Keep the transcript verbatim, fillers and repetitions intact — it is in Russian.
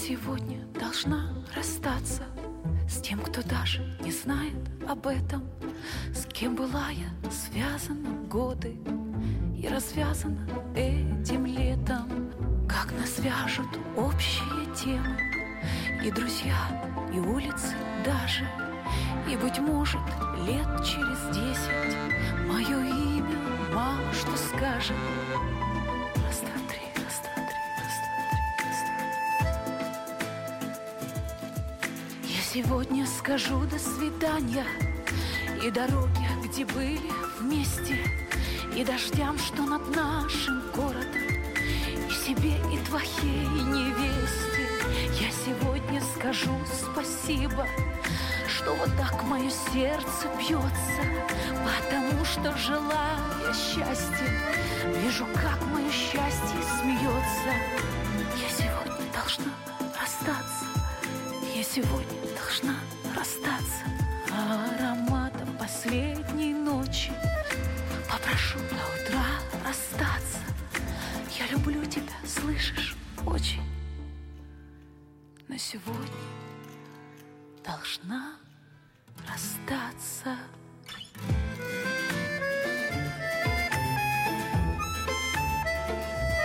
сегодня должна расстаться с тем, кто даже не знает об этом, с кем была я связана годы и развязана этим летом. Как нас вяжут общие темы, и друзья, и улицы даже. И, быть может, лет через десять мое имя мало что скажет. Раз, два, три, раз, два, три, раз, два, три, раз, два. Я сегодня скажу до свидания и дороге, где были вместе, и дождям, что над нашим городом, и себе, и твоей невесте. Я сегодня скажу спасибо, что вот так мое сердце бьется, потому что, желая счастья, вижу, как мое счастье смеется. Я сегодня должна расстаться, я сегодня должна расстаться. Ароматом последней ночи попрошу до утра расстаться. Я люблю тебя, слышишь, очень, но сегодня должна расстаться.